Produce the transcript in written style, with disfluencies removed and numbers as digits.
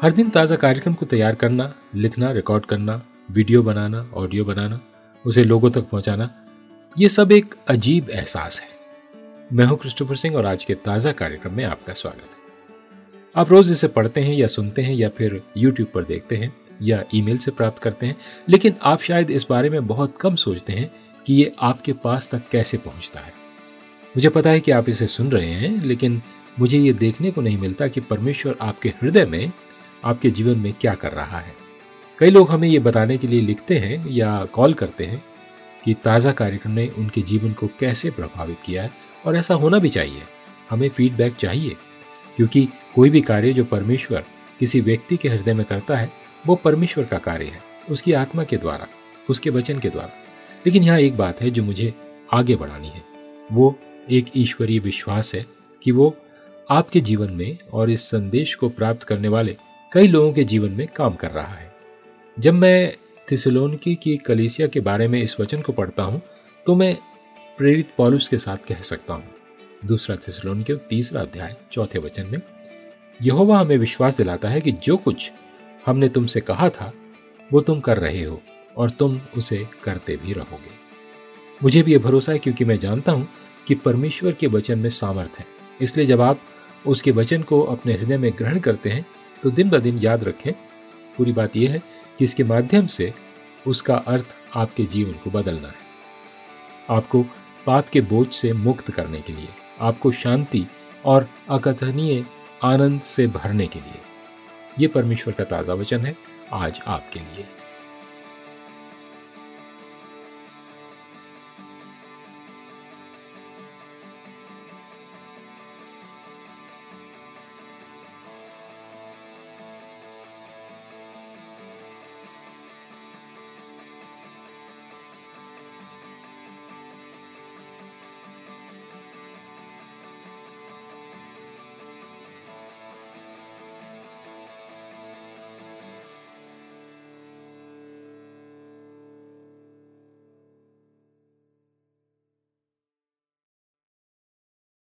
हर दिन ताज़ा कार्यक्रम को तैयार करना, लिखना, रिकॉर्ड करना, वीडियो बनाना, ऑडियो बनाना, उसे लोगों तक पहुंचाना, ये सब एक अजीब एहसास है। मैं हूं क्रिस्टोफर सिंह और आज के ताज़ा कार्यक्रम में आपका स्वागत है। आप रोज इसे पढ़ते हैं या सुनते हैं या फिर यूट्यूब पर देखते हैं या ईमेल से प्राप्त करते हैं, लेकिन आप शायद इस बारे में बहुत कम सोचते हैं कि ये आपके पास तक कैसे पहुंचता है। मुझे पता है कि आप इसे सुन रहे हैं, लेकिन मुझे ये देखने को नहीं मिलता कि परमेश्वर आपके हृदय में, आपके जीवन में क्या कर रहा है। कई लोग हमें ये बताने के लिए लिखते हैं या कॉल करते हैं कि ताज़ा कार्यक्रम ने उनके जीवन को कैसे प्रभावित किया है, और ऐसा होना भी चाहिए। हमें फीडबैक चाहिए, क्योंकि कोई भी कार्य जो परमेश्वर किसी व्यक्ति के हृदय में करता है वो परमेश्वर का कार्य है, उसकी आत्मा के द्वारा, उसके वचन के द्वारा। लेकिन यहाँ एक बात है जो मुझे आगे बढ़ानी है। वो एक ईश्वरीय विश्वास है कि वो आपके जीवन में और इस संदेश को प्राप्त करने वाले कई लोगों के जीवन में काम कर रहा है। जब मैं थिस्सलुनीकि की कलीसिया के बारे में इस वचन को पढ़ता हूँ तो मैं प्रेरित पौलुस के साथ कह सकता हूँ, 2 थिस्सलुनीकि 3 अध्याय 4 वचन में, यहोवा हमें विश्वास दिलाता है कि जो कुछ हमने तुमसे कहा था वो तुम कर रहे हो और तुम उसे करते भी रहोगे। मुझे भी ये भरोसा है, क्योंकि मैं जानता हूँ कि परमेश्वर के वचन में सामर्थ है। इसलिए जब आप उसके वचन को अपने हृदय में ग्रहण करते हैं तो दिन ब दिन याद रखें, पूरी बात यह है कि इसके माध्यम से उसका अर्थ आपके जीवन को बदलना है, आपको पाप के बोझ से मुक्त करने के लिए, आपको शांति और अकथनीय आनंद से भरने के लिए। ये परमेश्वर का ताज़ा वचन है आज आपके लिए।